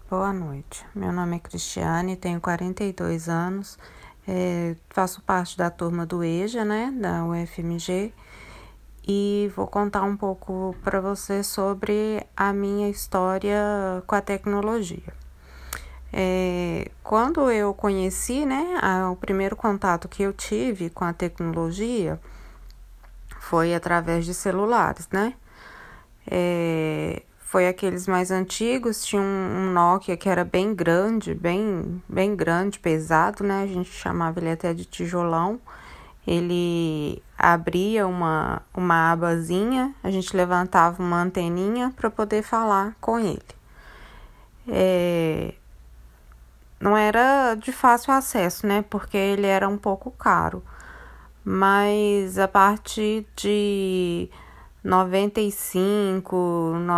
Boa noite. Meu nome é Cristiane, tenho 42 anos, faço parte da turma do EJA, da UFMG, e vou contar um pouco para você sobre a minha história com a tecnologia. Quando eu conheci, o primeiro contato que eu tive com a tecnologia foi através de celulares, Foi aqueles mais antigos, tinha um Nokia que era bem grande, bem grande, pesado, A gente chamava ele até de tijolão. Ele abria uma abazinha, a gente levantava uma anteninha para poder falar com ele. Não era de fácil acesso, Porque ele era um pouco caro. Mas a partir de 95,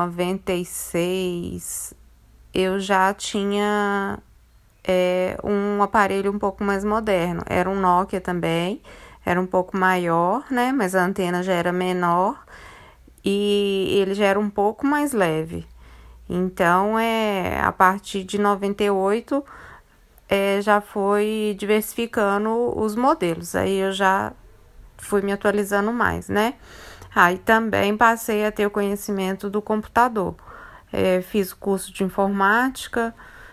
96, eu já tinha um aparelho um pouco mais moderno. Era um Nokia também, era um pouco maior, Mas a antena já era menor e ele já era um pouco mais leve. Então, a partir de 98, já foi diversificando os modelos. Aí eu já fui me atualizando mais, Aí também passei a ter o conhecimento do computador. Fiz o curso de informática,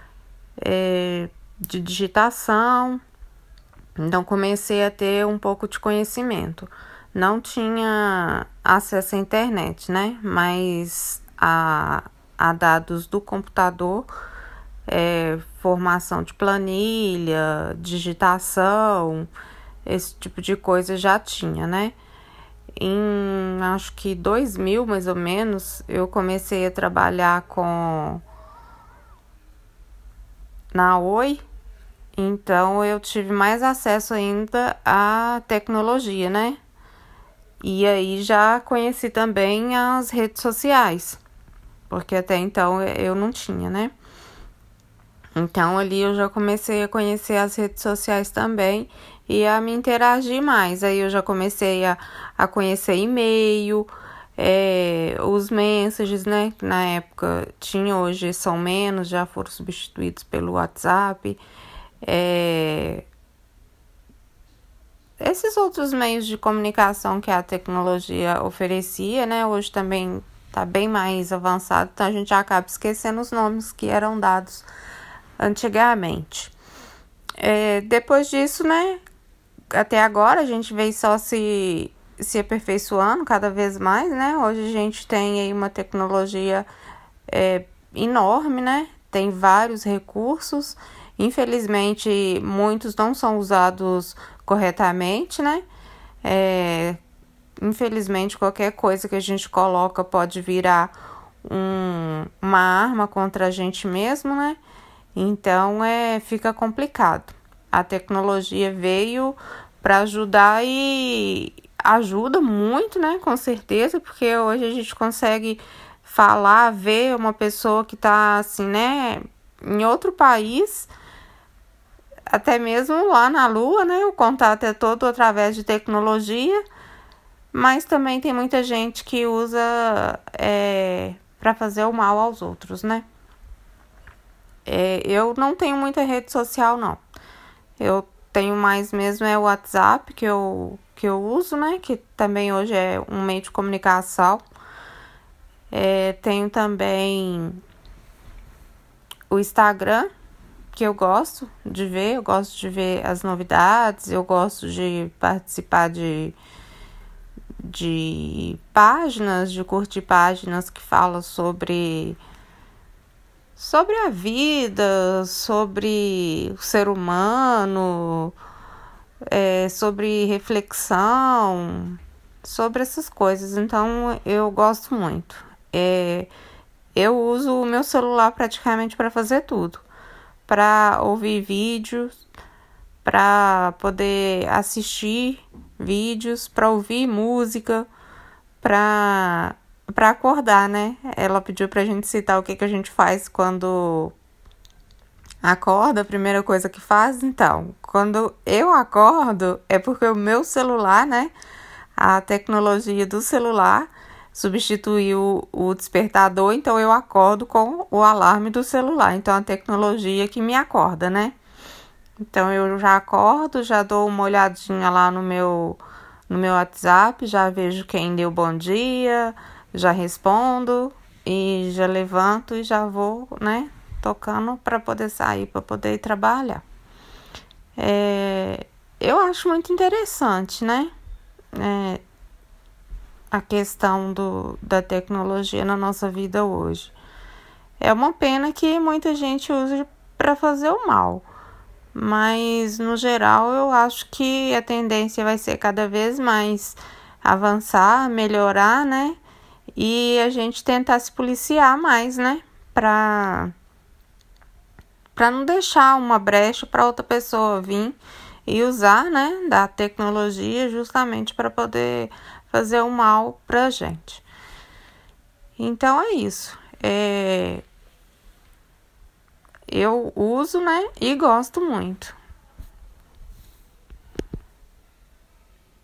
de digitação, então comecei a ter um pouco de conhecimento. Não tinha acesso à internet, Mas a dados do computador, formação de planilha, digitação, esse tipo de coisa já tinha, Em acho que 2000, mais ou menos, eu comecei a trabalhar na Oi, então eu tive mais acesso ainda à tecnologia, E aí já conheci também as redes sociais, porque até então eu não tinha, Então ali eu já comecei a conhecer as redes sociais também e a me interagir mais. Aí eu já comecei a conhecer e-mail, os messages, que na época tinha, hoje são menos, já foram substituídos pelo WhatsApp. Esses outros meios de comunicação que a tecnologia oferecia, hoje também está bem mais avançado, então a gente acaba esquecendo os nomes que eram dados antigamente. Depois disso, até agora a gente vem só se aperfeiçoando cada vez mais, Hoje a gente tem aí uma tecnologia enorme, Tem vários recursos. Infelizmente, muitos não são usados corretamente, Infelizmente, qualquer coisa que a gente coloca pode virar uma arma contra a gente mesmo, Então, fica complicado. A tecnologia veio para ajudar e ajuda muito, Com certeza, porque hoje a gente consegue falar, ver uma pessoa que está assim, em outro país, até mesmo lá na Lua, O contato é todo através de tecnologia, mas também tem muita gente que usa para fazer o mal aos outros, Eu não tenho muita rede social, não. Eu tenho mais mesmo o WhatsApp que eu uso, Que também hoje é um meio de comunicação. Tenho também o Instagram, que eu gosto de ver as novidades, eu gosto de participar de páginas, de curtir páginas que falam sobre a vida, sobre o ser humano, sobre reflexão, sobre essas coisas. Então, eu gosto muito. Eu uso o meu celular praticamente para fazer tudo. Para ouvir vídeos, para poder assistir vídeos, para ouvir música, para acordar, Ela pediu pra gente citar o que a gente faz quando acorda, a primeira coisa que faz. Então, quando eu acordo, é porque o meu celular, a tecnologia do celular substituir o despertador, então eu acordo com o alarme do celular. Então, a tecnologia que me acorda, né? Então, eu já acordo, já dou uma olhadinha lá no meu WhatsApp, já vejo quem deu bom dia, já respondo e já levanto e já vou, né, tocando para poder sair, para poder ir trabalhar. Eu acho muito interessante, né, a questão da tecnologia na nossa vida hoje. É uma pena que muita gente use para fazer o mal, mas no geral eu acho que a tendência vai ser cada vez mais avançar, melhorar, né? E a gente tentar se policiar mais, né? Para não deixar uma brecha para outra pessoa vir e usar, né, da tecnologia justamente para poder fazer o mal pra gente. Então é isso. Eu uso, né, e gosto muito.